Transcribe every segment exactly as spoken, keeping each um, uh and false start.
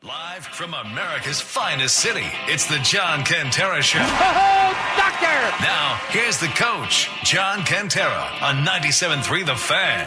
Live from America's finest city, it's the John Kentera Show. Oh, doctor! Now, here's the coach, John Kentera, on ninety-seven point three The Fan.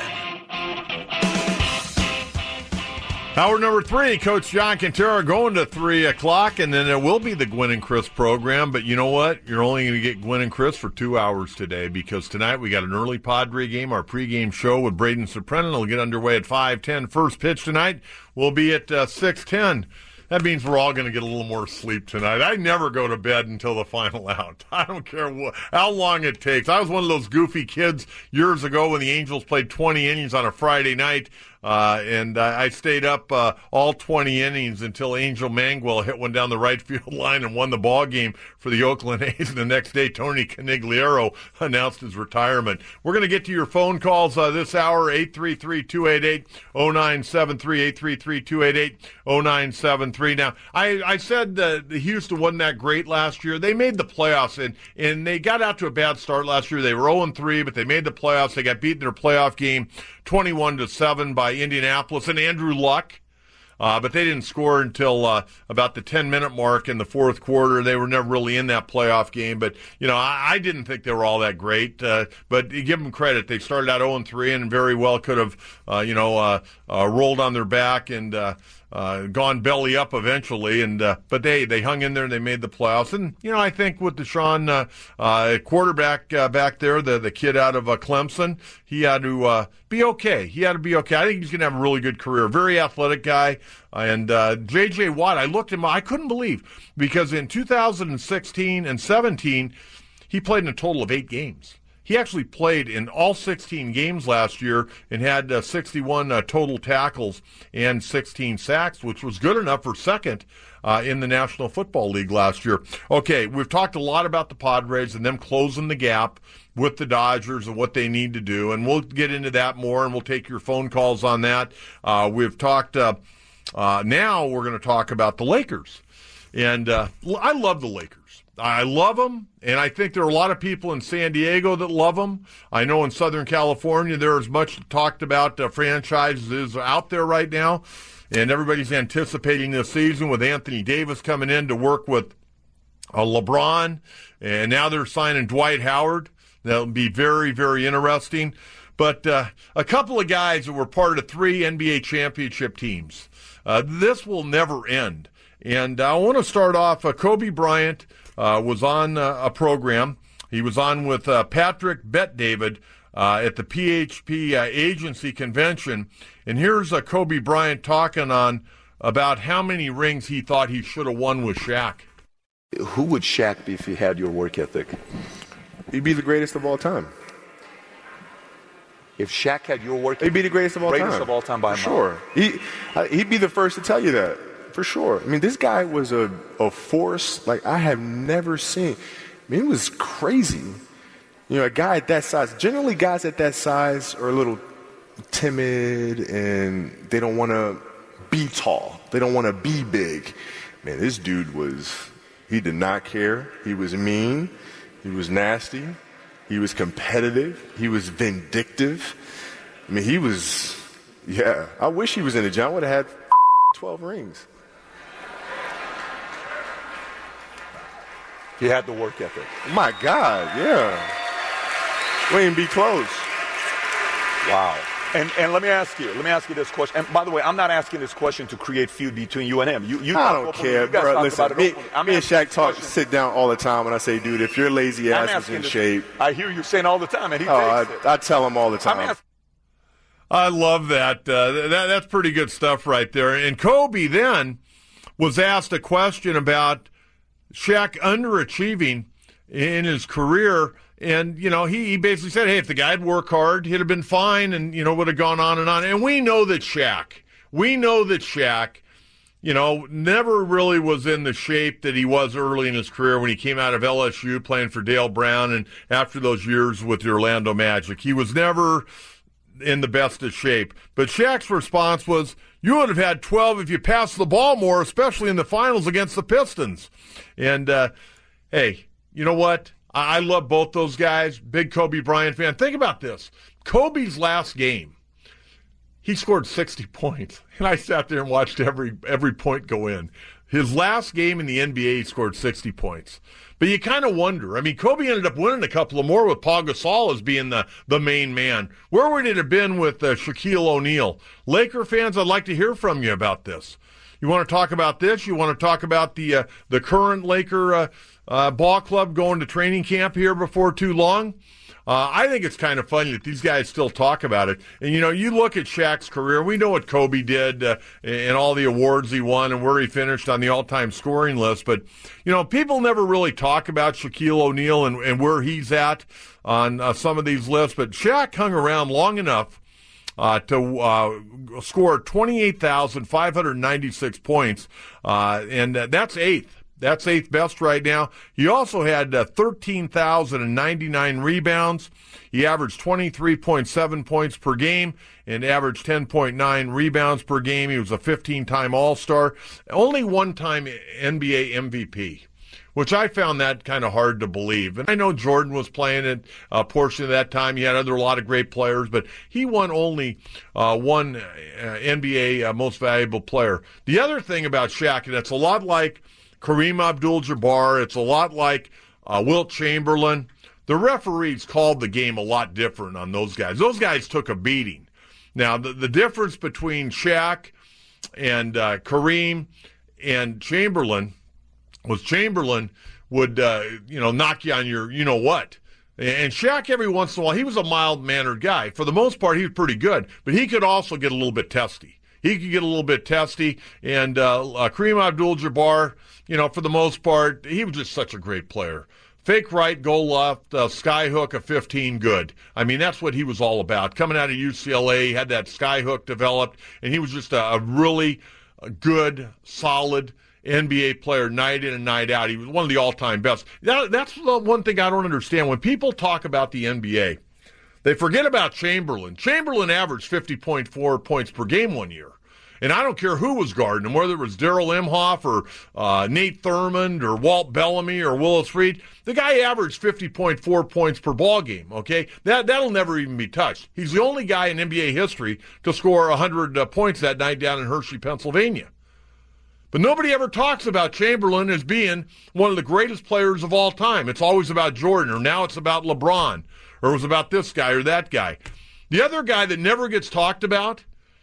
Hour number three, Coach John Kentera going to three o'clock, and then it will be the Gwen and Chris program. But you know what? You're only going to get Gwen and Chris for two hours today because tonight we got an early Padre game, our pregame show with Braden Suprenant. It'll get underway at five ten. First pitch tonight will be at uh, six ten. That means we're all going to get a little more sleep tonight. I never go to bed until the final out. I don't care what, how long it takes. I was one of those goofy kids years ago when the Angels played twenty innings on a Friday night, uh, and I, I stayed up uh, all twenty innings until Angel Manguel hit one down the right field line and won the ball game for the Oakland A's. And the next day, Tony Canigliaro announced his retirement. We're going to get to your phone calls uh, this hour, eight three three, two eight eight, oh nine seven three, eight three three, two eight eight, oh nine seven three. Now, I, I said uh, Houston wasn't that great last year. They made the playoffs, and, and they got out to a bad start last year. They were oh and three, but they made the playoffs. They got beaten in their playoff game twenty-one to seven by Indianapolis and Andrew Luck. Uh, but they didn't score until uh, about the ten-minute mark in the fourth quarter. They were never really in that playoff game. But, you know, I, I didn't think they were all that great. Uh, but you give them credit. They started out oh and three and very well could have, uh, you know, uh, uh, rolled on their back and uh, uh, gone belly up eventually. And uh, But they, they hung in there and they made the playoffs. And, you know, I think with Deshaun, uh, uh, quarterback uh, back there, the, the kid out of uh, Clemson, he had to uh, be okay. He had to be okay. I think he's going to have a really good career. Very athletic guy. And uh, J J. Watt, I looked at him, I couldn't believe, because in two thousand sixteen and seventeen, he played in a total of eight games. He actually played in all sixteen games last year and had uh, sixty-one uh, total tackles and sixteen sacks, which was good enough for second uh, in the National Football League last year. Okay, we've talked a lot about the Padres and them closing the gap with the Dodgers and what they need to do, and we'll get into that more, and we'll take your phone calls on that. Uh, we've talked, uh, uh, now we're going to talk about the Lakers, and uh, I love the Lakers. I love them, and I think there are a lot of people in San Diego that love them. I know in Southern California there is much talked about uh, franchises out there right now, and everybody's anticipating this season with Anthony Davis coming in to work with uh, LeBron, and now they're signing Dwight Howard. That'll be very, very interesting. But uh, a couple of guys that were part of three N B A championship teams. Uh, this will never end. And I want to start off, uh, Kobe Bryant uh, was on uh, a program. He was on with uh, Patrick Bet-David uh, at the P H P uh, agency convention. And here's uh, Kobe Bryant talking on about how many rings he thought he should have won with Shaq. Who would Shaq be if he had your work ethic? He'd be the greatest of all time. If Shaq had your work, he'd be the greatest of all greatest time. of all time by a sure. He, uh, he'd be the first to tell you that, for sure. I mean, this guy was a, a force like I have never seen. I mean, it was crazy. You know, a guy at that size. Generally, guys at that size are a little timid and they don't want to be tall. They don't want to be big. Man, this dude was. He did not care. He was mean. He was nasty. He was competitive. He was vindictive. I mean, he was, yeah. I wish he was in the gym. I would have had twelve rings. He had the work ethic. My God, yeah. We ain't be close. Wow. And and let me ask you, let me ask you this question. And by the way, I'm not asking this question to create feud between you and him. You, you I don't care, you guys bro. talk Listen, about it me, openly. I'm me and Shaq talk, question. sit down all the time, and I say, dude, if your lazy I'm ass was in this, shape. I hear you saying all the time, and he Oh, takes I, it. I tell him all the time. I'm asking, I love that. Uh, that. That's pretty good stuff right there. And Kobe then was asked a question about Shaq underachieving in his career. And, you know, he, he basically said, hey, if the guy'd work hard, he'd have been fine and, you know, would have gone on and on. And we know that Shaq, we know that Shaq, you know, never really was in the shape that he was early in his career when he came out of L S U playing for Dale Brown and after those years with the Orlando Magic. He was never in the best of shape. But Shaq's response was, you would have had twelve if you passed the ball more, especially in the finals against the Pistons. And, uh, hey, you know what? I love both those guys. Big Kobe Bryant fan. Think about this. Kobe's last game, he scored sixty points, and I sat there and watched every every point go in. His last game in the N B A, he scored sixty points. But you kind of wonder. I mean, Kobe ended up winning a couple of more with Paul Gasol as being the, the main man. Where would it have been with uh, Shaquille O'Neal? Laker fans, I'd like to hear from you about this. You want to talk about this? You want to talk about the uh, the current Laker uh, uh, ball club going to training camp here before too long? Uh, I think it's kind of funny that these guys still talk about it. And, you know, you look at Shaq's career. We know what Kobe did uh, and all the awards he won and where he finished on the all-time scoring list. But, you know, people never really talk about Shaquille O'Neal and, and where he's at on uh, some of these lists. But Shaq hung around long enough uh, to uh, score twenty-eight thousand five hundred ninety-six points, uh, and uh, that's eighth. That's eighth best right now. He also had uh, thirteen thousand ninety-nine rebounds. He averaged twenty-three point seven points per game and averaged ten point nine rebounds per game. He was a fifteen-time All-Star. Only one-time N B A M V P, which I found that kind of hard to believe. And I know Jordan was playing it a portion of that time. He had other a lot of great players, but he won only uh, one uh, N B A uh, Most Valuable Player. The other thing about Shaq, and it's a lot like Kareem Abdul-Jabbar, it's a lot like uh, Wilt Chamberlain. The referees called the game a lot different on those guys. Those guys took a beating. Now, the, the difference between Shaq and uh, Kareem and Chamberlain was Chamberlain would, uh, you know, knock you on your you-know-what. And Shaq, every once in a while, he was a mild-mannered guy. For the most part, he was pretty good, but he could also get a little bit testy. He could get a little bit testy, and uh, uh, Kareem Abdul-Jabbar, you know, for the most part, he was just such a great player. Fake right, go left, uh, sky hook of fifteen, good. I mean, that's what he was all about. Coming out of U C L A, he had that sky hook developed, and he was just a, a really good, solid N B A player night in and night out. He was one of the all-time best. That, that's the one thing I don't understand. When people talk about the N B A, they forget about Chamberlain. Chamberlain averaged fifty point four points per game one year. And I don't care who was guarding him, whether it was Darrell Imhoff or uh, Nate Thurmond or Walt Bellamy or Willis Reed. The guy averaged fifty point four points per ball game, okay? That, that'll never even be touched. He's the only guy in N B A history to score one hundred uh, points that night down in Hershey, Pennsylvania. But nobody ever talks about Chamberlain as being one of the greatest players of all time. It's always about Jordan, or now it's about LeBron, or it was about this guy or that guy. The other guy that never gets talked about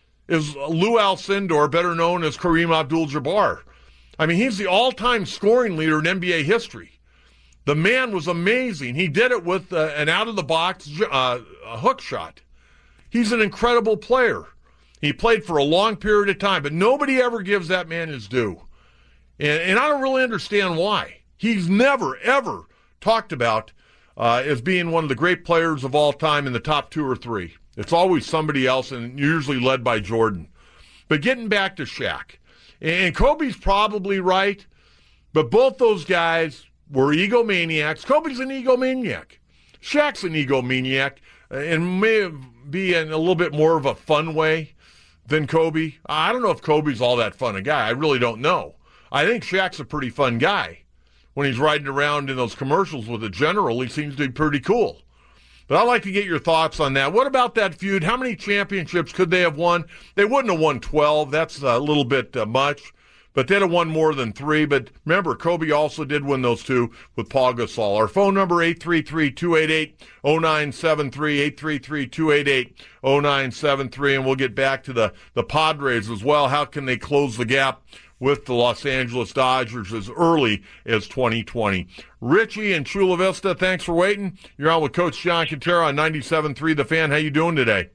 is Lou Alcindor, better known as Kareem Abdul-Jabbar. I mean, he's the all-time scoring leader in N B A history. The man was amazing. He did it with uh, an out-of-the-box uh, a hook shot. He's an incredible player. He played for a long period of time, but nobody ever gives that man his due. And, and I don't really understand why. He's never, ever talked about uh, as being one of the great players of all time in the top two or three. It's always somebody else, and usually led by Jordan. But getting back to Shaq, and Kobe's probably right, but both those guys were egomaniacs. Kobe's an egomaniac. Shaq's an egomaniac, and may be in a little bit more of a fun way than Kobe. I don't know if Kobe's all that fun a guy. I really don't know. I think Shaq's a pretty fun guy. When he's riding around in those commercials with a general, he seems to be pretty cool. But I'd like to get your thoughts on that. What about that feud? How many championships could they have won? They wouldn't have won twelve. That's a little bit uh, much. But they'd have won more than three. But remember, Kobe also did win those two with Paul Gasol. Our phone number, eight three three, two eight eight, zero nine seven three, eight three three, two eight eight, zero nine seven three. And we'll get back to the, the Padres as well. How can they close the gap with the Los Angeles Dodgers as early as twenty twenty. Richie in Chula Vista, thanks for waiting. You're on with Coach John Quintero on ninety-seven point three The Fan. How you doing today?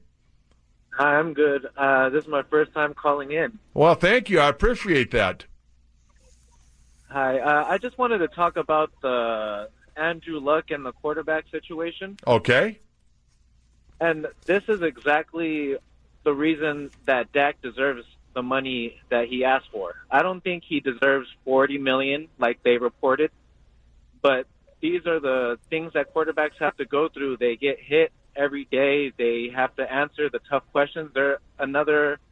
Hi, I'm good. Uh, this is my first time calling in. Well, thank you. I appreciate that. Hi. Uh, I just wanted to talk about the Andrew Luck and the quarterback situation. Okay. And this is exactly the reason that Dak deserves the money that he asked for. I don't think he deserves forty million dollars like they reported, but these are the things that quarterbacks have to go through. They get hit every day. They have to answer the tough questions. They're another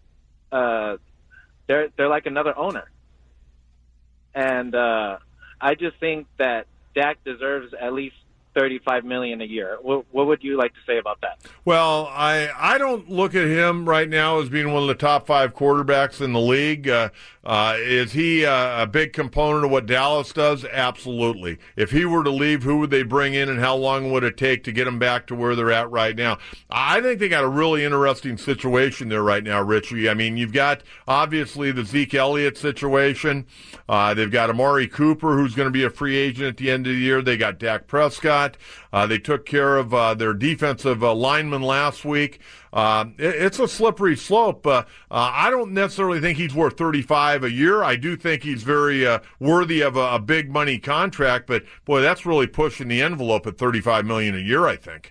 uh they're they're like another owner. And uh I just think that Dak deserves at least thirty-five million dollars a year. What, what would you like to say about that? Well, I I don't look at him right now as being one of the top five quarterbacks in the league. Uh, uh, is he uh, a big component of what Dallas does? Absolutely. If he were to leave, who would they bring in, and how long would it take to get him back to where they're at right now? I think they got a really interesting situation there right now, Richie. I mean, you've got obviously the Zeke Elliott situation. Uh, they've got Amari Cooper, who's going to be a free agent at the end of the year. They got Dak Prescott. Uh, they took care of uh, their defensive uh, lineman last week. Uh, it, it's a slippery slope. Uh, uh, I don't necessarily think he's worth thirty-five a year. I do think he's very uh, worthy of a, a big money contract, but boy, that's really pushing the envelope at thirty-five million dollars a year, I think.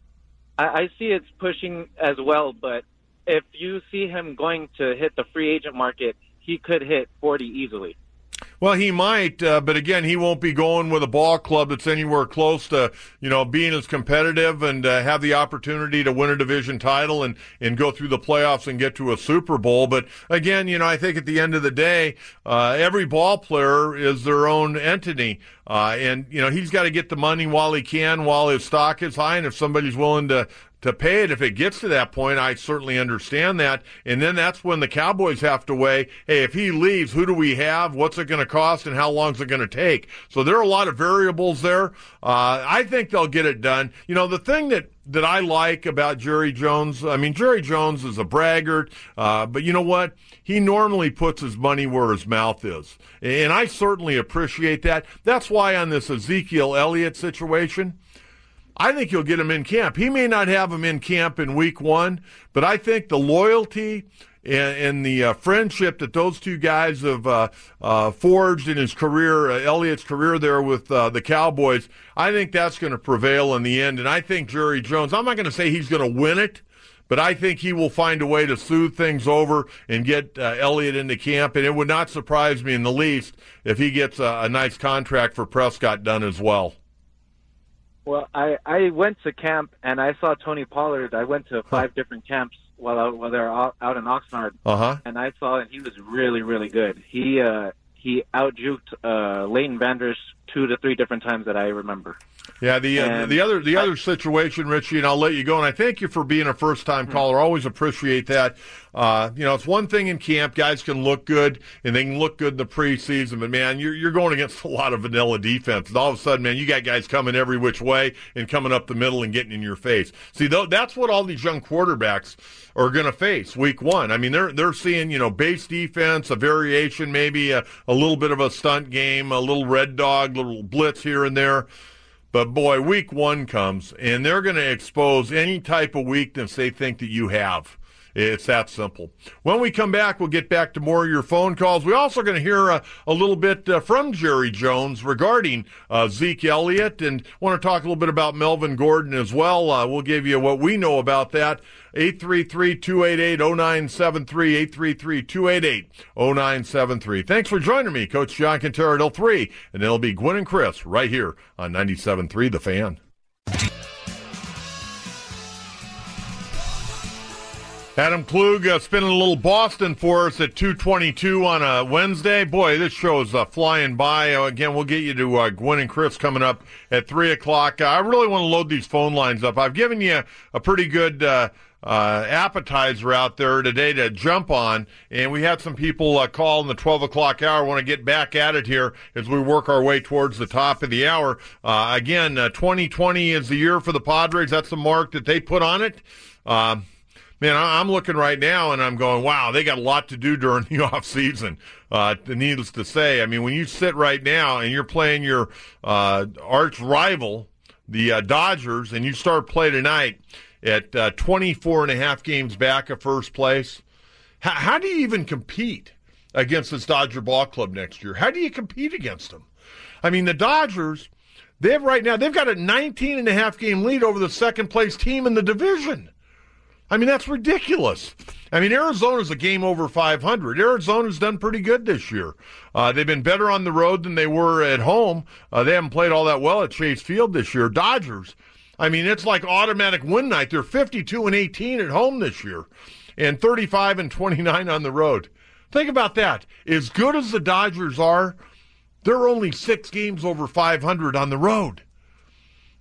I, I see it's pushing as well, but if you see him going to hit the free agent market, he could hit forty easily. Well, he might, uh, but again, he won't be going with a ball club that's anywhere close to, you know, being as competitive and uh, have the opportunity to win a division title and, and go through the playoffs and get to a Super Bowl. But again, you know, I think at the end of the day, uh, every ball player is their own entity. Uh, and, you know, he's got to get the money while he can, while his stock is high. And if somebody's willing to, to pay it, if it gets to that point, I certainly understand that. And then that's when the Cowboys have to weigh, hey, if he leaves, who do we have? What's it going to cost? And how long is it going to take? So there are a lot of variables there. Uh, I think they'll get it done. You know, the thing that that I like about Jerry Jones, I mean, Jerry Jones is a braggart, uh, but you know what? He normally puts his money where his mouth is. And I certainly appreciate that. That's why on this Ezekiel Elliott situation, I think he'll get him in camp. He may not have him in camp in week one, but I think the loyalty and, and the uh, friendship that those two guys have uh, uh, forged in his career, uh, Elliott's career there with uh, the Cowboys, I think that's going to prevail in the end. And I think Jerry Jones, I'm not going to say he's going to win it, but I think he will find a way to soothe things over and get uh, Elliott into camp. And it would not surprise me in the least if he gets a, a nice contract for Prescott done as well. Well, I, I went to camp and I saw Tony Pollard. I went to five huh. different camps while I, while they were out, out in Oxnard, uh-huh. and I saw that he was really, really good. He uh, he out-juked uh, Leighton Vanders two to three different times that I remember. Yeah, the uh, the other the I, other situation, Richie, and I'll let you go. And I thank you for being a first-time mm-hmm. caller. Always appreciate that. Uh, you know, it's one thing in camp, guys can look good, and they can look good in the preseason. But man, you're you're going against a lot of vanilla defense. And all of a sudden, man, you got guys coming every which way and coming up the middle and getting in your face. See, though, that's what all these young quarterbacks are going to face week one. I mean, they're they're seeing, you know, base defense, a variation, maybe a, a little bit of a stunt game, a little red dog, little blitz here and there. But, boy, week one comes, and they're going to expose any type of weakness they think that you have. It's that simple. When we come back, we'll get back to more of your phone calls. We're also going to hear uh, a little bit uh, from Jerry Jones regarding uh, Zeke Elliott, and want to talk a little bit about Melvin Gordon as well. Uh, we'll give you what we know about that. eight three three, two eight eight, zero nine seven three, eight three three, two eight eight, zero nine seven three. Thanks for joining me, Coach John Kentera till three, and it'll be Gwynn and Chris right here on ninety-seven point three The Fan. Adam Klug uh, spinning a little Boston for us at two twenty-two on a Wednesday. Boy, this show is uh, flying by. Uh, again, we'll get you to uh, Gwynn and Chris coming up at three o'clock. Uh, I really want to load these phone lines up. I've given you a pretty good uh, uh, appetizer out there today to jump on, and we had some people uh, call in the twelve o'clock hour. I want to get back at it here as we work our way towards the top of the hour. Uh, again, uh, twenty twenty is the year for the Padres. That's the mark that they put on it. Uh, Man, I'm looking right now, and I'm going, wow, they got a lot to do during the off season. Uh, needless to say, I mean, when you sit right now and you're playing your uh, arch rival, the uh, Dodgers, and you start play tonight at uh, twenty-four and a half games back of first place, how, how do you even compete against this Dodger ball club next year? How do you compete against them? I mean, the Dodgers, they have right now, they've got a nineteen and a half game lead over the second place team in the division. I mean, that's ridiculous. I mean, Arizona's a game over five hundred. Arizona's done pretty good this year. Uh, they've been better on the road than they were at home. Uh, they haven't played all that well at Chase Field this year. Dodgers, I mean, it's like automatic win night. They're fifty-two and eighteen at home this year and thirty-five and twenty-nine on the road. Think about that. As good as the Dodgers are, they're only six games over five hundred on the road.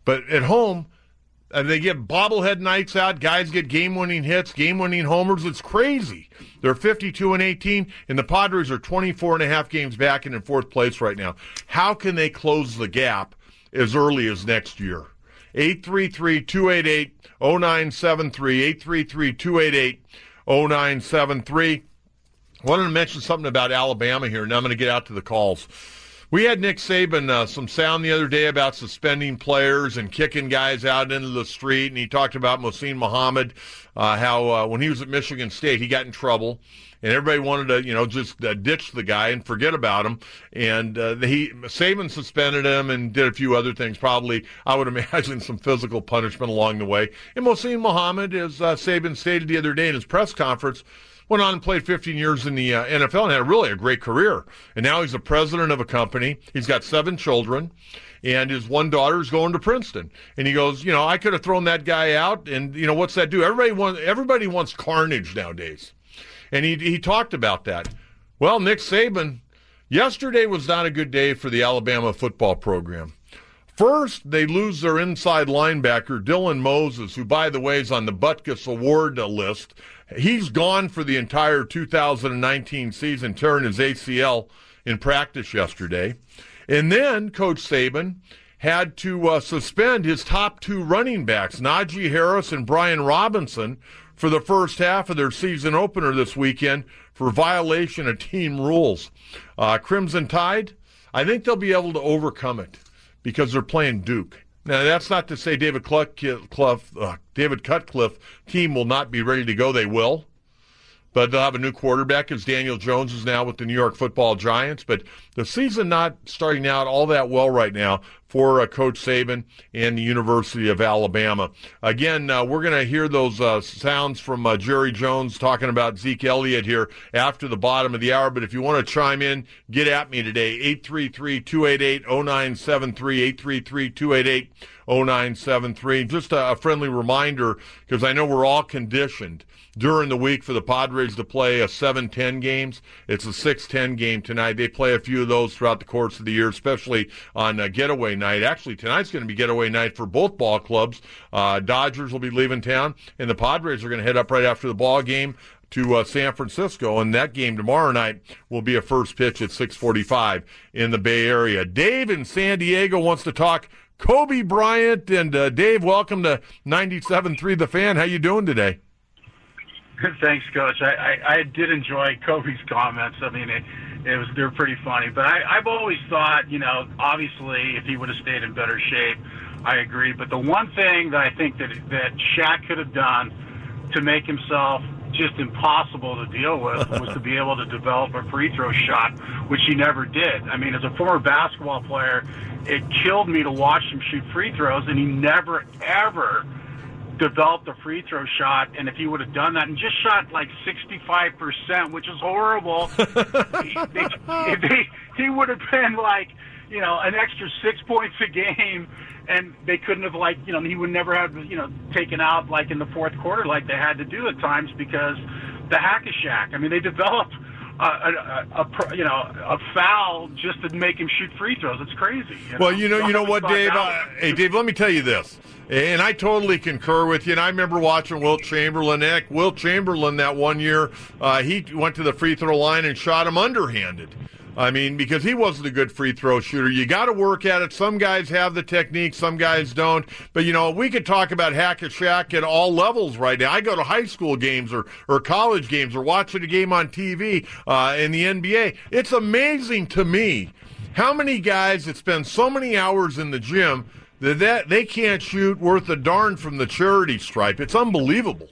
But at home, and they get bobblehead nights out. Guys get game-winning hits, game-winning homers. It's crazy. They're fifty-two and eighteen, and the Padres are twenty-four and a half games back and in fourth place right now. How can they close the gap as early as next year? eight three three, two eight eight, oh nine seven three, eight three three, two eight eight, oh nine seven three. I wanted to mention something about Alabama here, and I'm going to get out to the calls. We had Nick Saban uh, some sound the other day about suspending players and kicking guys out into the street, and he talked about Mohsin Muhammad, uh, how uh, when he was at Michigan State, he got in trouble, and everybody wanted to, you know, just uh, ditch the guy and forget about him. And uh, he Saban suspended him and did a few other things, probably, I would imagine, some physical punishment along the way. And Mohsin Muhammad, as uh, Saban stated the other day in his press conference, went on and played fifteen years in the uh, N F L and had really a great career. And now he's the president of a company. He's got seven children, and his one daughter is going to Princeton. And he goes, you know, I could have thrown that guy out, and, you know, what's that do? Everybody wants, everybody wants carnage nowadays. And he he talked about that. Well, Nick Saban, yesterday was not a good day for the Alabama football program. First, they lose their inside linebacker, Dylan Moses, who, by the way, is on the Butkus Award list. He's gone for the entire two thousand nineteen season, tearing his A C L in practice yesterday. And then Coach Saban had to uh, suspend his top two running backs, Najee Harris and Brian Robinson, for the first half of their season opener this weekend for violation of team rules. Uh, Crimson Tide, I think they'll be able to overcome it because they're playing Duke. Now, that's not to say David Cutcliffe, uh, David Cutcliffe team will not be ready to go. They will. But they'll have a new quarterback, as Daniel Jones is now with the New York Football Giants. But the season not starting out all that well right now for uh, Coach Saban and the University of Alabama. Again, uh, we're going to hear those uh, sounds from uh, Jerry Jones talking about Zeke Elliott here after the bottom of the hour. But if you want to chime in, get at me today, eight three three, two eight eight, oh nine seven three, eight three three, two eight eight, oh nine seven three. Just a, a friendly reminder, because I know we're all conditioned during the week for the Padres to play a seven ten games. It's a six ten game tonight. They play a few of those throughout the course of the year, especially on uh, getaway night. Actually, tonight's going to be getaway night for both ball clubs. Uh, Dodgers will be leaving town, and the Padres are going to head up right after the ball game to uh, San Francisco, and that game tomorrow night will be a first pitch at six forty-five in the Bay Area. Dave in San Diego wants to talk Kobe Bryant, and uh, Dave, welcome to ninety-seven point three The Fan. How you doing today? Thanks, Coach. I, I, I did enjoy Kobe's comments. I mean, it, it was they're pretty funny. But I, I've always thought, you know, obviously, if he would have stayed in better shape, I agree. But the one thing that I think that that Shaq could have done to make himself just impossible to deal with was to be able to develop a free throw shot, which he never did. I mean, as a former basketball player, it killed me to watch him shoot free throws, and he never, ever developed a free throw shot. And if he would have done that and just shot like sixty-five percent, which is horrible, he, they, they, he would have been like, you know, an extra six points a game, and they couldn't have, like, you know, he would never have, you know, taken out like in the fourth quarter like they had to do at times because the Hack-a-Shack. I mean, they developed a, a, a, a you know a foul just to make him shoot free throws. It's crazy. You know? Well, you know, so you know what, Dave? Uh, hey, Dave, let me tell you this. And I totally concur with you. And I remember watching Wilt Chamberlain. Heck, Wilt Chamberlain that one year, uh, he went to the free throw line and shot him underhanded. I mean, because he wasn't a good free throw shooter. You got to work at it. Some guys have the technique, some guys don't. But, you know, we could talk about Hack-a-Shack at all levels right now. I go to high school games or, or college games or watching a game on T V uh, in the N B A. It's amazing to me how many guys that spend so many hours in the gym that, that they can't shoot worth a darn from the charity stripe. It's unbelievable.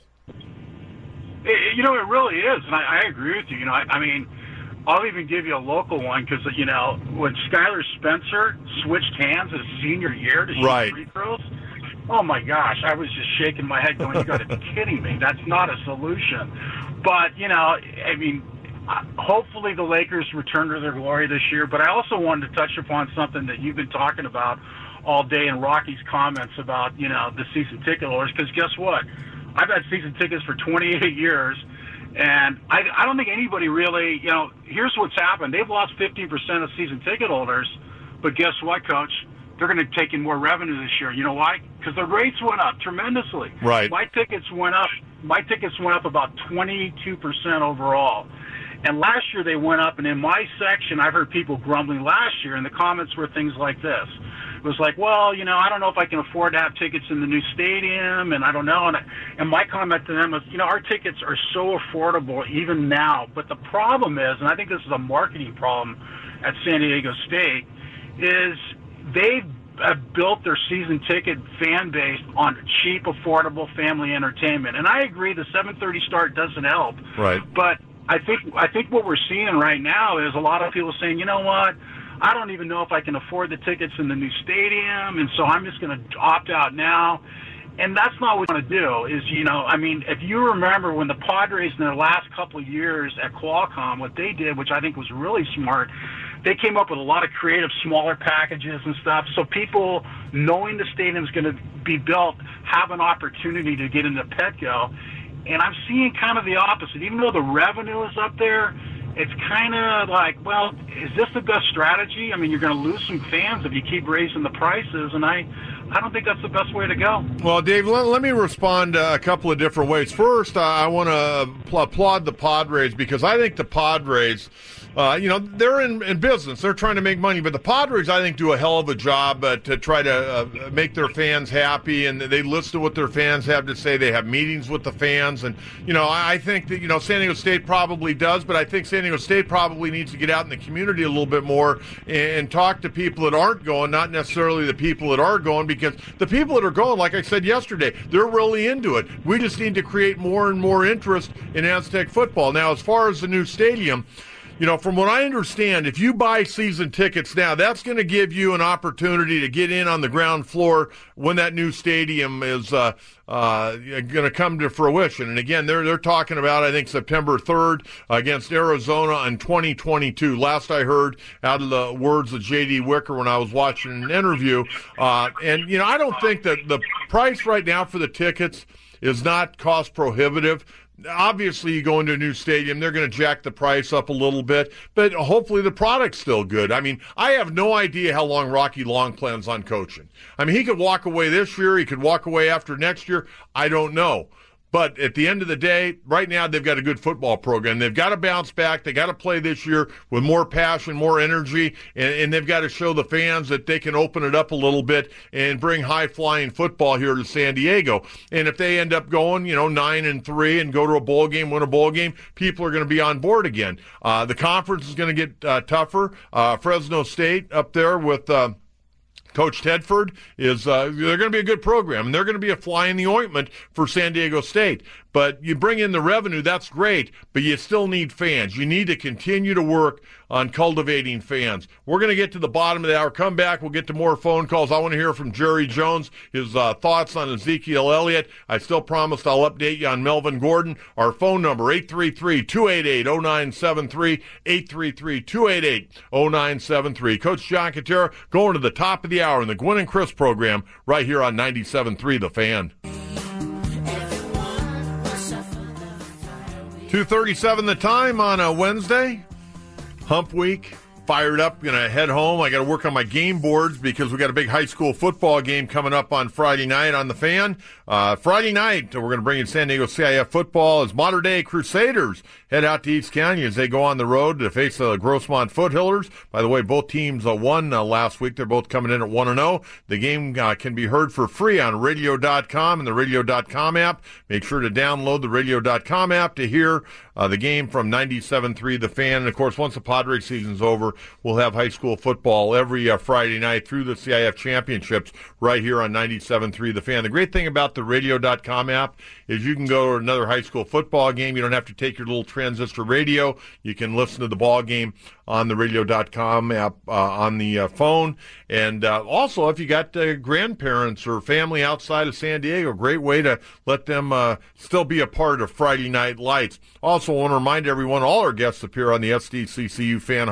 It, you know, it really is, and I, I agree with you. You know, I, I mean, I'll even give you a local one because, you know, when Skylar Spencer switched hands his senior year to shoot right. free throws, oh, my gosh, I was just shaking my head going, you got to be kidding me. That's not a solution. But, you know, I mean, hopefully the Lakers return to their glory this year. But I also wanted to touch upon something that you've been talking about all day in Rocky's comments about, you know, the season ticket holders. Because guess what? I've had season tickets for twenty-eight years. And I, I don't think anybody really, you know, here's what's happened. They've lost fifteen percent of season ticket holders, but guess what, Coach? they're going to take in more revenue this year. You know why? Because the rates went up tremendously. Right. My tickets went up. My tickets went up about twenty-two percent overall. And last year they went up, and in my section, I've heard people grumbling last year, and the comments were things like this. It was like, well, you know, I don't know if I can afford to have tickets in the new stadium, and I don't know. And, I, and my comment to them was, you know, our tickets are so affordable even now. But the problem is, and I think this is a marketing problem at San Diego State, is they've have built their season ticket fan base on cheap, affordable family entertainment. And I agree the seven thirty start doesn't help. Right. But I think I think what we're seeing right now is a lot of people saying, you know what, I don't even know if I can afford the tickets in the new stadium, and so I'm just going to opt out now. And that's not what we want to do is, you know, I mean, if you remember when the Padres in their last couple of years at Qualcomm, what they did, which I think was really smart, they came up with a lot of creative, smaller packages and stuff. So people, knowing the stadium's going to be built, have an opportunity to get into Petco. And I'm seeing kind of the opposite. Even though the revenue is up there, it's kind of like, well, is this the best strategy? I mean, you're going to lose some fans if you keep raising the prices, and I, I don't think that's the best way to go. Well, Dave, let, let me respond uh, a couple of different ways. First, uh, I want to applaud the Padres because I think the Padres, uh, you know, they're in, in business. They're trying to make money. But the Padres, I think, do a hell of a job uh, to try to uh, make their fans happy, and they listen to what their fans have to say. They have meetings with the fans. And, you know, I, I think that, you know, San Diego State probably does, but I think San Diego State probably needs to get out in the community a little bit more and, and talk to people that aren't going, not necessarily the people that are going, because the people that are going, like I said yesterday, they're really into it. We just need to create more and more interest in Aztec football. Now, as far as the new stadium, you know, from what I understand, if you buy season tickets now, that's going to give you an opportunity to get in on the ground floor when that new stadium is uh, uh, going to come to fruition. And again, they're they're talking about, I think, September third against Arizona in twenty twenty-two. Last I heard out of the words of J D Wicker when I was watching an interview. Uh, and, you know, I don't think that the price right now for the tickets is not cost prohibitive. Obviously, you go into a new stadium, they're going to jack the price up a little bit, but hopefully the product's still good. I mean, I have no idea how long Rocky Long plans on coaching. I mean, he could walk away this year, he could walk away after next year. I don't know. But at the end of the day, right now they've got a good football program. They've got to bounce back. They got to play this year with more passion, more energy, and, and they've got to show the fans that they can open it up a little bit and bring high-flying football here to San Diego. And if they end up going, you know, nine and three and go to a bowl game, win a bowl game, people are going to be on board again. Uh, the conference is going to get uh, tougher. Uh, Fresno State up there with uh, Coach Tedford is uh, they're going to be a good program, and they're going to be a fly in the ointment for San Diego State. But you bring in the revenue, that's great, but you still need fans. You need to continue to work on cultivating fans. We're going to get to the bottom of the hour. Come back, we'll get to more phone calls. I want to hear from Jerry Jones, his uh, thoughts on Ezekiel Elliott. I still promised I'll update you on Melvin Gordon. Our phone number, eight three three, two eight eight, zero nine seven three, eight three three, two eight eight, zero nine seven three. Coach John Kentera going to the top of the hour in the Gwynn and Chris program right here on ninety-seven point three The Fan. two thirty-seven the time on a Wednesday. Hump week. Fired up. Going to head home. I got to work on my game boards because we got a big high school football game coming up on Friday night on the Fan. Uh, Friday night, we're going to bring in San Diego C I F football as Mater Dei Crusaders head out to East County as they go on the road to face the Grossmont Foothillers. By the way, both teams uh, won uh, last week. They're both coming in at one and oh. The game uh, can be heard for free on radio dot com and the radio dot com app. Make sure to download the radio dot com app to hear uh, the game from ninety-seven point three The Fan. And, of course, once the Padres season's over, we'll have high school football every uh, Friday night through the C I F championships right here on ninety-seven point three The Fan. The great thing about the radio dot com app is you can go to another high school football game. You don't have to take your little transistor radio. You can listen to the ball game on the radio dot com app uh, on the uh, phone. And uh, also, if you got uh, grandparents or family outside of San Diego, great way to let them uh, still be a part of Friday Night Lights. Also, I want to remind everyone, all our guests appear on the S D C C U Fan Hotline.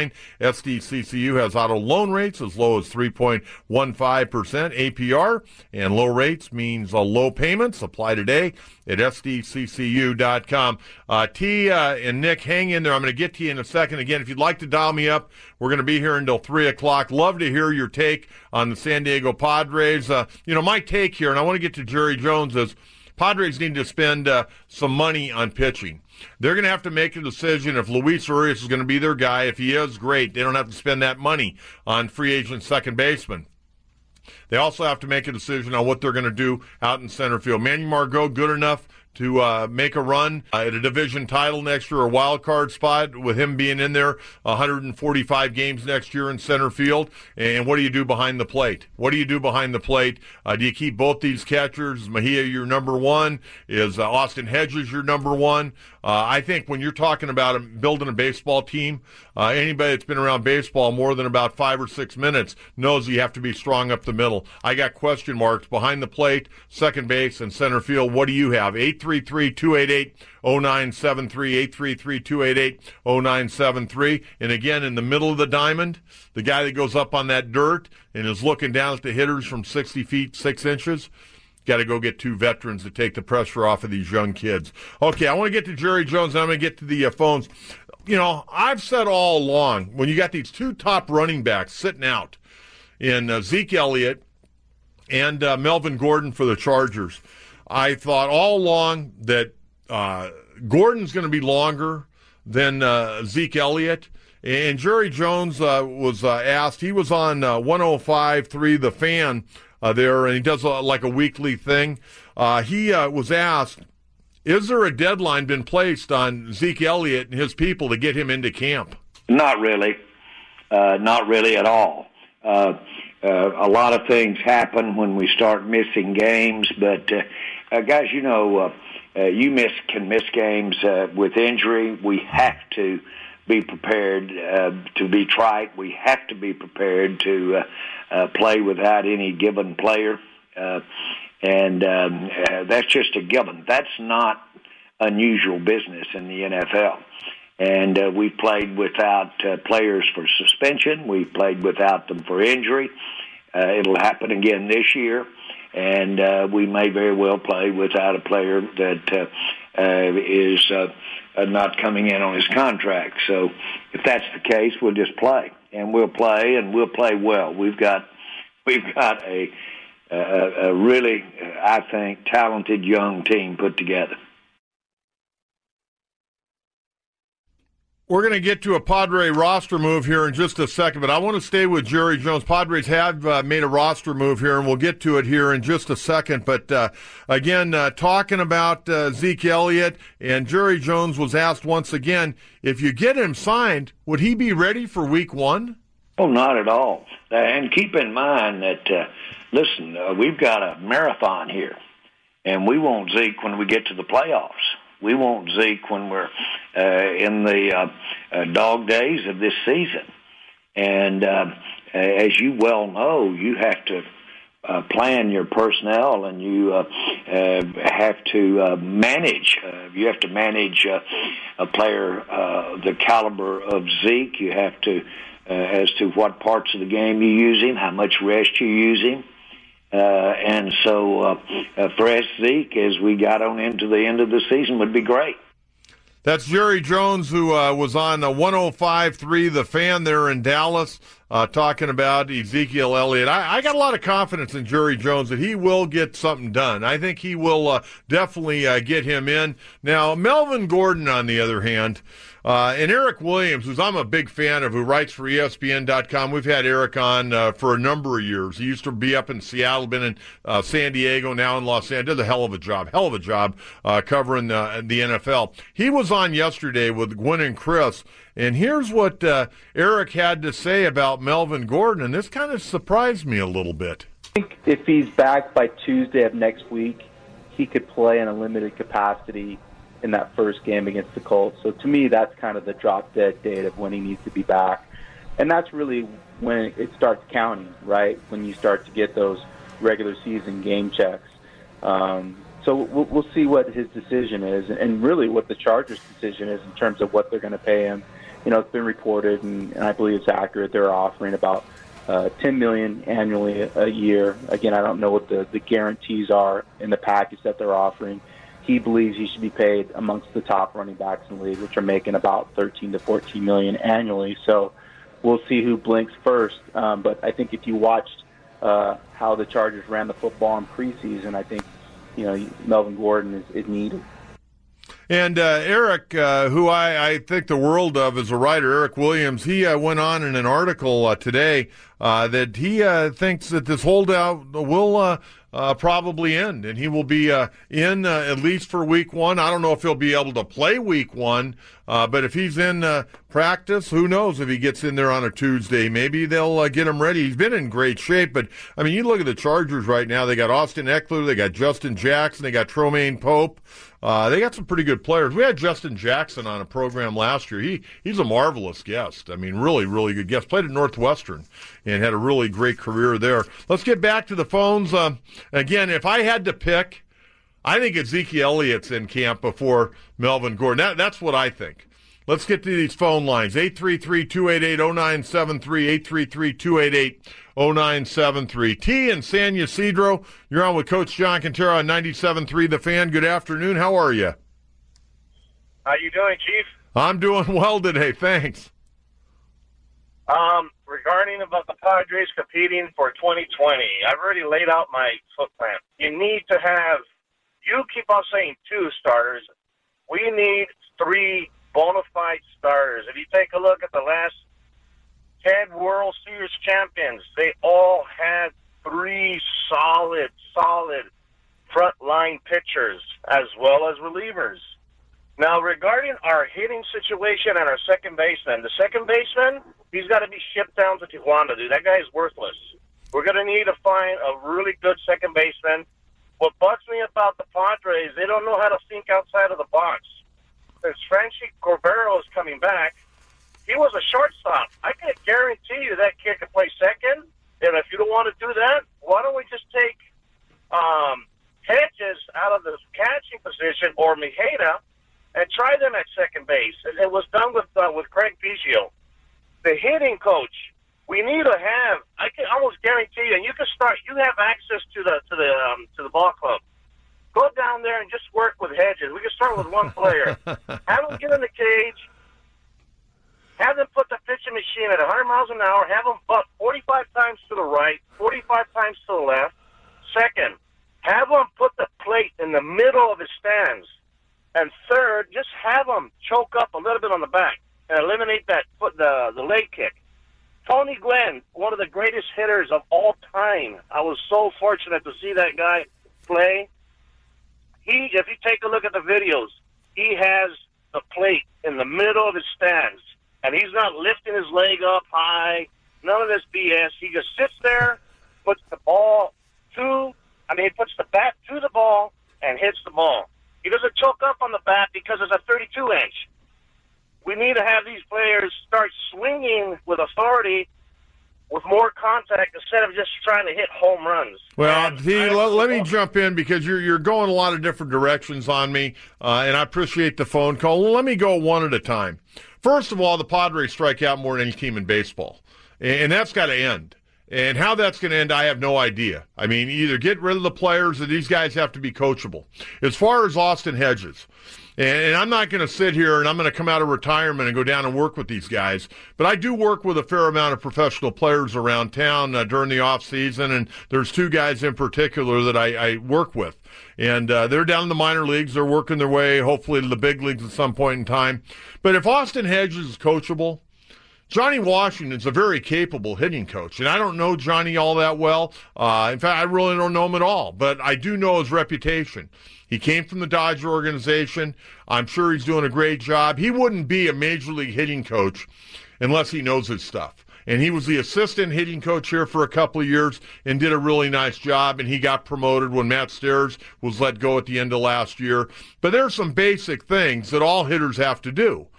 nine. S D C C U has auto loan rates as low as three point one five percent A P R, and low rates means uh, low payments. Apply today at S D C C U dot com. Uh, T uh, and Nick, hang in there. I'm going to get to you in a second. Again, if you'd like to dial me up, we're going to be here until three o'clock. Love to hear your take on the San Diego Padres. Uh, you know, my take here, and I want to get to Jerry Jones, is Padres need to spend uh, some money on pitching. They're going to have to make a decision if Luis Urias is going to be their guy. If he is, great. They don't have to spend that money on free agent second baseman. They also have to make a decision on what they're going to do out in center field. Manny Margot, good enough to uh, make a run uh, at a division title next year, a wild card spot with him being in there one hundred forty-five games next year in center field. And what do you do behind the plate? What do you do behind the plate? Uh, do you keep both these catchers? Is Mejia your number one? Is uh, Austin Hedges your number one? Uh, I think when you're talking about building a baseball team, uh, anybody that's been around baseball more than about five or six minutes knows you have to be strong up the middle. I got question marks behind the plate, second base, and center field. What do you have? eight three three, two eight eight, oh nine seven three, eight three three, two eight eight, oh nine seven three. And again, in the middle of the diamond, the guy that goes up on that dirt and is looking down at the hitters from sixty feet, six inches, got to go get two veterans to take the pressure off of these young kids. Okay, I want to get to Jerry Jones, and I'm going to get to the uh, phones. You know, I've said all along, when you got these two top running backs sitting out in uh, Zeke Elliott and uh, Melvin Gordon for the Chargers, I thought all along that uh, Gordon's going to be longer than uh, Zeke Elliott. And Jerry Jones uh, was uh, asked, he was on uh, one oh five point three The Fan uh, there, and he does uh, like a weekly thing. Uh, he uh, was asked, is there a deadline been placed on Zeke Elliott and his people to get him into camp? Not really. Uh, not really at all. Uh, uh, a lot of things happen when we start missing games, but uh, uh, guys, you know, uh, uh, you miss can miss games uh, with injury. We have to be prepared uh, to be trite. We have to be prepared to uh, uh, play without any given player, uh, and um, uh, that's just a given. That's not unusual business in the N F L. And uh, we played without uh, players for suspension. We played without them for injury. Uh, it'll happen again this year. And uh, we may very well play without a player that uh, uh, is uh, uh, not coming in on his contract. So if that's the case, we'll just play. And we'll play, and we'll play well. We've got we've got a, a, a really, I think, talented young team put together. We're going to get to a Padre roster move here in just a second, but I want to stay with Jerry Jones. Padres have uh, made a roster move here, and we'll get to it here in just a second. But, uh, again, uh, talking about uh, Zeke Elliott, and Jerry Jones was asked once again, if you get him signed, would he be ready for week one? Oh, not at all. Uh, and keep in mind that, uh, listen, uh, we've got a marathon here, and we want Zeke when we get to the playoffs. We want Zeke when we're uh, in the uh, uh, dog days of this season. And uh, as you well know, you have to uh, plan your personnel, and you uh, uh, have to uh, manage. Uh, you have to manage uh, a player uh, the caliber of Zeke. You have to, uh, as to what parts of the game you use him, how much rest you use him. Uh, and so uh, uh, for us, Zeke, as we got on into the end of the season, would be great. That's Jerry Jones, who uh, was on uh, one oh five point three The Fan there in Dallas, uh, talking about Ezekiel Elliott. I, I got a lot of confidence in Jerry Jones that he will get something done. I think he will uh, definitely uh, get him in. Now, Melvin Gordon, on the other hand, Uh, and Eric Williams, who's I'm a big fan of, who writes for E S P N dot com. We've had Eric on uh, for a number of years. He used to be up in Seattle, been in uh, San Diego, now in Los Angeles. Does a hell of a job, hell of a job uh, covering uh, the N F L. He was on yesterday with Gwen and Chris, and here's what uh, Eric had to say about Melvin Gordon, and this kind of surprised me a little bit. I think if he's back by Tuesday of next week, he could play in a limited capacity in that first game against the Colts. So to me, that's kind of the drop-dead date of when he needs to be back. And that's really when it starts counting, right, when you start to get those regular season game checks. Um, so we'll, we'll see what his decision is, and really what the Chargers' decision is in terms of what they're going to pay him you know, it's been reported, and, and I believe it's accurate. They're offering about uh, ten million dollars annually a, a year. Again, I don't know what the, the guarantees are in the package that they're offering. He believes he should be paid amongst the top running backs in the league, which are making about thirteen to fourteen million dollars annually. So we'll see who blinks first. Um, but I think if you watched uh, how the Chargers ran the football in preseason, I think, you know, Melvin Gordon is, is needed. And uh, Eric, uh, who I, I think the world of as a writer, Eric Williams, he uh, went on in an article uh, today uh, that he uh, thinks that this holdout will uh, uh, probably end, and he will be uh, in uh, at least for week one. I don't know if he'll be able to play week one, uh, but if he's in uh, practice, who knows if he gets in there on a Tuesday. Maybe they'll uh, get him ready. He's been in great shape, but, I mean, you look at the Chargers right now. They got Austin Eckler, they got Justin Jackson, they got Tromaine Pope. Uh, they got some pretty good players. We had Justin Jackson on a program last year. He he's a marvelous guest. I mean, really, really good guest. Played at Northwestern and had a really great career there. Let's get back to the phones. Uh, again, if I had to pick, I think Ezekiel Elliott's in camp before Melvin Gordon. That, that's what I think. Let's get to these phone lines. eight three three, two eight eight, oh nine seven three, eight three three, two eight eight, oh nine seven three. T in San Ysidro, you're on with Coach John Kentera on ninety-seven point three The Fan. Good afternoon. How are you? How you doing, Chief? I'm doing well today. Thanks. Um, regarding about the Padres competing for twenty twenty, I've already laid out my foot plan. You need to have, you keep on saying two starters. We need three bona fide starters. If you take a look at the last ten World Series champions, they all had three solid, solid front-line pitchers as well as relievers. Now, regarding our hitting situation and our second baseman, the second baseman, he's got to be shipped down to Tijuana, dude. That guy is worthless. We're going to need to find a really good second baseman. What bugs me about the Padres, they don't know how to think outside of the box. Since Franchi Cordero is coming back, he was a shortstop. I can guarantee you that kid can play second. And if you don't want to do that, why don't we just take um, Hedges out of the catching position or Mejida and try them at second base? It, it was done with uh, with Craig Biggio. The hitting coach, we need to have. I can almost guarantee you, and you can start. You have access to the to the um, to the ball club. Go down there and just work with Hedges. We can start with one player. Have him get in the cage. Have them put the pitching machine at one hundred miles an hour. Have them butt forty-five times to the right, forty-five times to the left. Second, have them put the plate in the middle of his stands. And third, just have them choke up a little bit on the back and eliminate that foot, the, the leg kick. Tony Gwynn, one of the greatest hitters of all time. I was so fortunate to see that guy play. He, if you take a look at the videos, he has the plate in the middle of his stands. And he's not lifting his leg up high, none of this B S. He just sits there, puts the ball to, I mean, he puts the bat to the ball and hits the ball. He doesn't choke up on the bat because it's a thirty-two inch. We need to have these players start swinging with authority, with more contact, instead of just trying to hit home runs. Well, T, let, let me jump in because you're you're going a lot of different directions on me, uh, and I appreciate the phone call. Let me go one at a time. First of all, the Padres strike out more than any team in baseball, and that's got to end. And how that's going to end, I have no idea. I mean, either get rid of the players or these guys have to be coachable. As far as Austin Hedges, and I'm not going to sit here and I'm going to come out of retirement and go down and work with these guys, but I do work with a fair amount of professional players around town uh, during the off season, and there's two guys in particular that I, I work with. And uh, they're down in the minor leagues. They're working their way, hopefully, to the big leagues at some point in time. But if Austin Hedges is coachable, Johnny Washington's a very capable hitting coach, and I don't know Johnny all that well. Uh, in fact, I really don't know him at all, but I do know his reputation. He came from the Dodger organization. I'm sure he's doing a great job. He wouldn't be a major league hitting coach unless he knows his stuff. And he was the assistant hitting coach here for a couple of years and did a really nice job, and he got promoted when Matt Stairs was let go at the end of last year. But there's some basic things that all hitters have to do.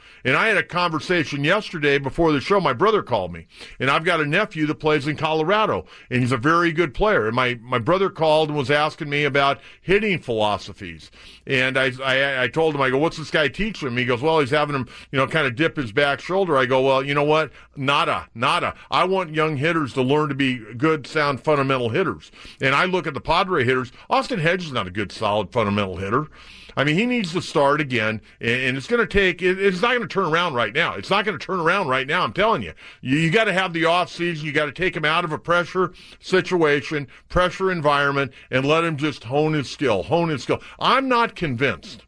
And I had a conversation yesterday before the show. My brother called me, and I've got a nephew that plays in Colorado, and he's a very good player. And my, my brother called and was asking me about hitting philosophies. And I, I, I told him, I go, what's this guy teaching him? He goes, well, he's having him, you know, kind of dip his back shoulder. I go, well, you know what? Nada, nada. I want young hitters to learn to be good, sound, fundamental hitters. And I look at the Padre hitters. Austin Hedges is not a good, solid, fundamental hitter. I mean, he needs to start again, and it's going to take, it's not going to turn around right now. It's not going to turn around right now, I'm telling you. You, you got to have the off season. You got to take him out of a pressure situation, pressure environment, and let him just hone his skill, hone his skill. I'm not convinced.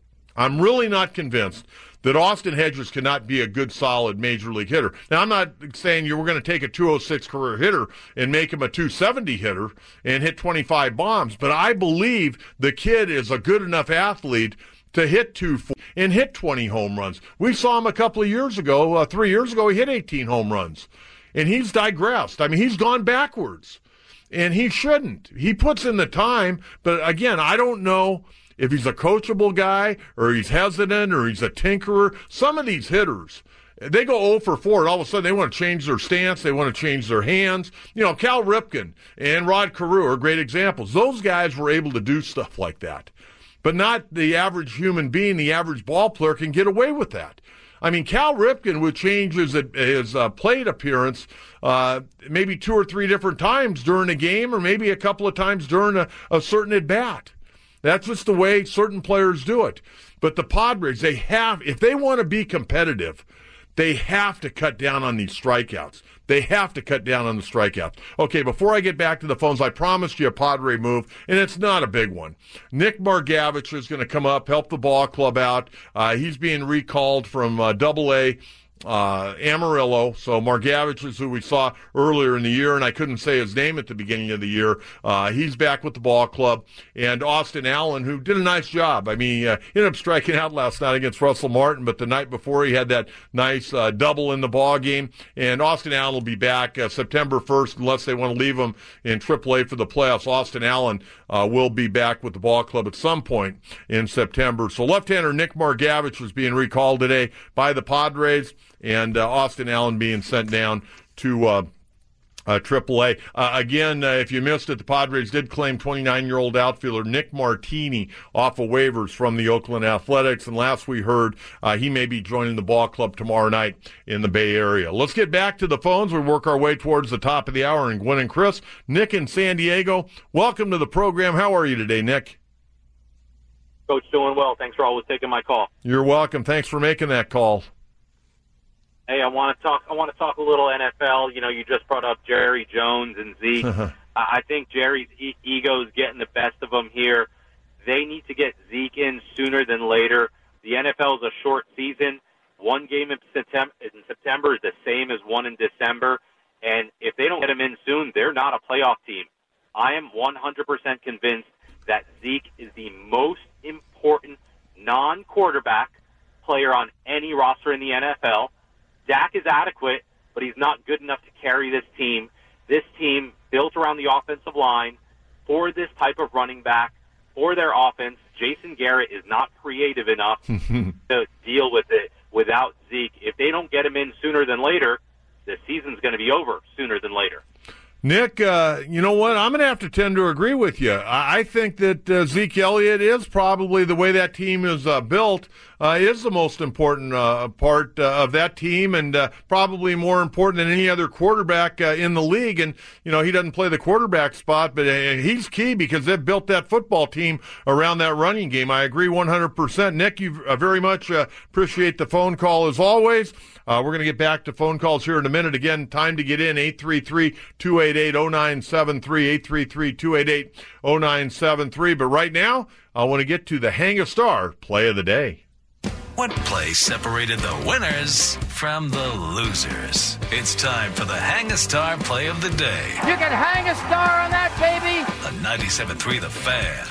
I'm really not convinced that Austin Hedges cannot be a good, solid major league hitter. Now, I'm not saying you were going to take a two oh six career hitter and make him a two seventy hitter and hit twenty-five bombs, but I believe the kid is a good enough athlete to hit two forty and hit twenty home runs. We saw him a couple of years ago, uh, three years ago, he hit eighteen home runs, and he's digressed. I mean, he's gone backwards, and he shouldn't. He puts in the time, but again, I don't know if he's a coachable guy, or he's hesitant, or he's a tinkerer. Some of these hitters, they go oh for four, and all of a sudden they want to change their stance. They want to change their hands. You know, Cal Ripken and Rod Carew are great examples. Those guys were able to do stuff like that. But not the average human being, the average ball player can get away with that. I mean, Cal Ripken would change his, his uh, plate appearance uh, maybe two or three different times during a game, or maybe a couple of times during a, a certain at-bat. That's just the way certain players do it. But the Padres, they have, if they want to be competitive, they have to cut down on these strikeouts. They have to cut down on the strikeouts. Okay, before I get back to the phones, I promised you a Padre move, and it's not a big one. Nick Margavich is going to come up, help the ball club out. Uh, he's being recalled from uh, Double A. Uh, Amarillo. So Margavich is who we saw earlier in the year, and I couldn't say his name at the beginning of the year. Uh, he's back with the ball club. And Austin Allen, who did a nice job. I mean, he uh, ended up striking out last night against Russell Martin, but the night before he had that nice uh, double in the ball game. And Austin Allen will be back uh, September first, unless they want to leave him in triple A for the playoffs. Austin Allen uh, will be back with the ball club at some point in September. So left-hander Nick Margavich is being recalled today by the Padres, and uh, Austin Allen being sent down to uh, uh, triple A. Uh, again, uh, if you missed it, the Padres did claim twenty-nine-year-old outfielder Nick Martini off of waivers from the Oakland Athletics, and last we heard, uh, he may be joining the ball club tomorrow night in the Bay Area. Let's get back to the phones. We work our way towards the top of the hour, and Gwen and Chris. Nick in San Diego, welcome to the program. How are you today, Nick? Coach, doing well. Thanks for always taking my call. You're welcome. Thanks for making that call. Hey, I want to talk. I want to talk a little N F L. You know, you just brought up Jerry Jones and Zeke. I think Jerry's e- ego is getting the best of him here. They need to get Zeke in sooner than later. The N F L is a short season. One game in September, in September is the same as one in December. And if they don't get him in soon, they're not a playoff team. I am one hundred percent convinced that Zeke is the most important non-quarterback player on any roster in the N F L. Dak is adequate, but he's not good enough to carry this team. This team built around the offensive line for this type of running back, for their offense. Jason Garrett is not creative enough to deal with it without Zeke. If they don't get him in sooner than later, the season's going to be over sooner than later. Nick, uh, you know what? I'm going to have to tend to agree with you. I, I think that uh, Zeke Elliott is probably, the way that team is uh, built, uh, is the most important uh, part uh, of that team, and uh, probably more important than any other quarterback uh, in the league. And, you know, he doesn't play the quarterback spot, but uh, he's key because they've built that football team around that running game. I agree one hundred percent. Nick, you uh, very much uh, appreciate the phone call as always. Uh, we're going to get back to phone calls here in a minute. Again, time to get in, eight three three, two eight eight, oh nine seven three, eight three three, two eight eight, oh nine seven three. But right now, I want to get to the Hang a Star Play of the Day. What play separated the winners from the losers? It's time for the Hang a Star Play of the Day. You can hang a star on that, baby. On ninety-seven three The Fan.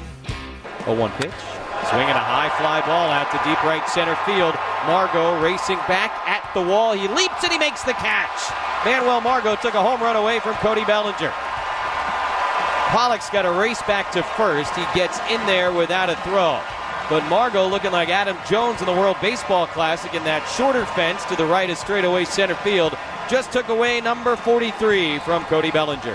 oh one pitch. Swinging a high fly ball out to deep right center field. Margot racing back at the wall. He leaps and he makes the catch. Manuel Margot took a home run away from Cody Bellinger. Pollock's got to race back to first. He gets in there without a throw. But Margot looking like Adam Jones in the World Baseball Classic in that shorter fence to the right of straightaway center field. Just took away number forty-three from Cody Bellinger.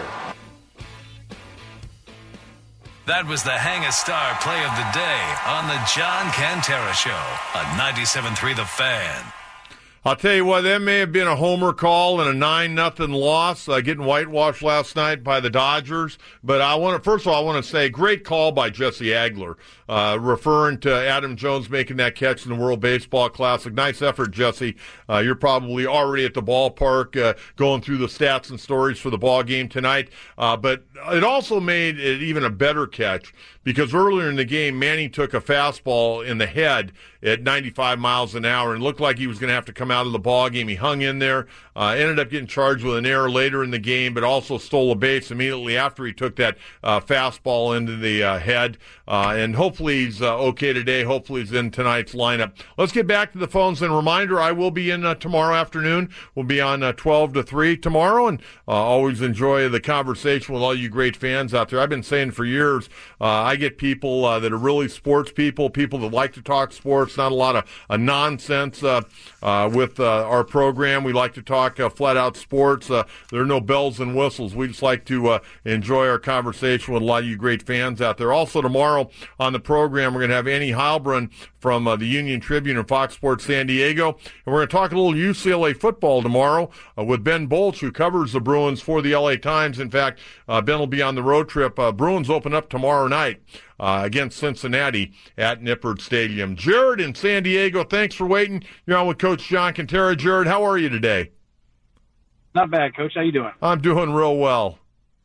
That was the Hang a Star play of the day on the John Cantera Show on ninety-seven point three The Fan. I'll tell you what, that may have been a homer call and a nine nothing loss, uh, getting whitewashed last night by the Dodgers. But I want to, first of all, I want to say great call by Jesse Agler, uh, referring to Adam Jones making that catch in the World Baseball Classic. Nice effort, Jesse. Uh, you're probably already at the ballpark uh, going through the stats and stories for the ball game tonight. Uh, but it also made it even a better catch because earlier in the game, Manning took a fastball in the head at ninety-five miles an hour and looked like he was going to have to come out of the ball game. He hung in there, uh, ended up getting charged with an error later in the game, but also stole a base immediately after he took that uh, fastball into the uh, head. Uh, and hopefully he's uh, okay today. Hopefully he's in tonight's lineup. Let's get back to the phones. And reminder, I will be in uh, tomorrow afternoon. We'll be on uh, twelve to three tomorrow, and uh, always enjoy the conversation with all you great fans out there. I've been saying for years, uh, I get people uh, that are really sports people, people that like to talk sports, not a lot of uh, nonsense uh, uh, with uh, our program. We like to talk uh, flat-out sports. Uh, there are no bells and whistles. We just like to uh, enjoy our conversation with a lot of you great fans out there. Also tomorrow on the program, we're going to have Annie Heilbrunn from uh, the Union Tribune and Fox Sports San Diego. And we're going to talk a little U C L A football tomorrow uh, with Ben Bolch, who covers the Bruins for the L A Times. In fact, uh, Ben will be on the road trip. Uh, Bruins open up tomorrow night uh, against Cincinnati at Nippert Stadium. Jared in San Diego, thanks for waiting. You're on with Coach John Cantera. Jared, how are you today? Not bad, Coach. How you doing? I'm doing real well.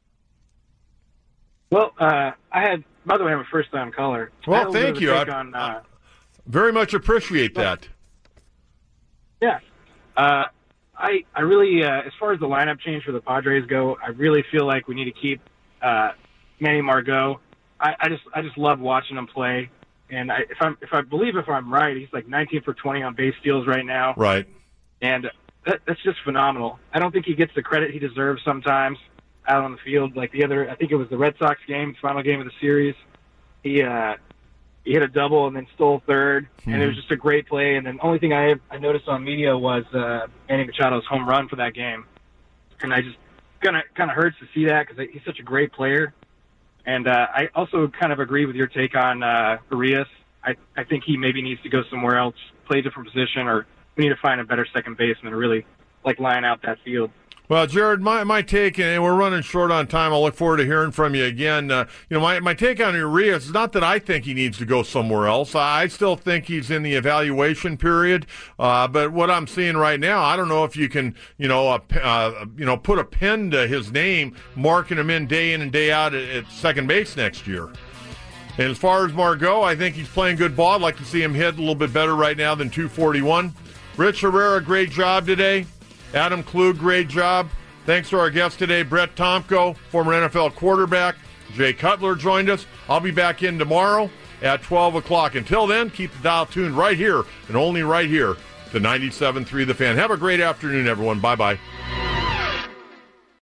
Well, uh, I had, by the way, I'm a first-time caller. Well, thank you. I on, uh, very much appreciate well, that. Yeah. Uh, I I really, uh, as far as the lineup change for the Padres go, I really feel like we need to keep uh, Manny Margot. I, I just I just love watching him play, and I, if I'm if I believe if I'm right, he's like nineteen for twenty on base steals right now. Right. And that, that's just phenomenal. I don't think he gets the credit he deserves sometimes out on the field. Like the other, I think it was the Red Sox game, final game of the series. He uh, he hit a double and then stole third, mm-hmm. and it was just a great play. And then the only thing I I noticed on media was uh, Manny Machado's home run for that game, and I just kind of kind of hurts to see that because he's such a great player. And uh, I also kind of agree with your take on uh, Urias. I I think he maybe needs to go somewhere else, play a different position, or we need to find a better second baseman to really like line out that field. Well, Jared, my, my take, and we're running short on time. I'll look forward to hearing from you again. Uh, you know, my, my take on Urias is not that I think he needs to go somewhere else. I still think he's in the evaluation period. Uh, but what I'm seeing right now, I don't know if you can, you know, uh, uh, you know, put a pen to his name, marking him in day in and day out at, at second base next year. And as far as Margot, I think he's playing good ball. I'd like to see him hit a little bit better right now than two forty-one. Rich Herrera, great job today. Adam Klug, great job. Thanks to our guest today, Brett Tomko, former N F L quarterback. Jay Cutler joined us. I'll be back in tomorrow at twelve o'clock. Until then, keep the dial tuned right here and only right here to ninety-seven point three The Fan. Have a great afternoon, everyone. Bye-bye.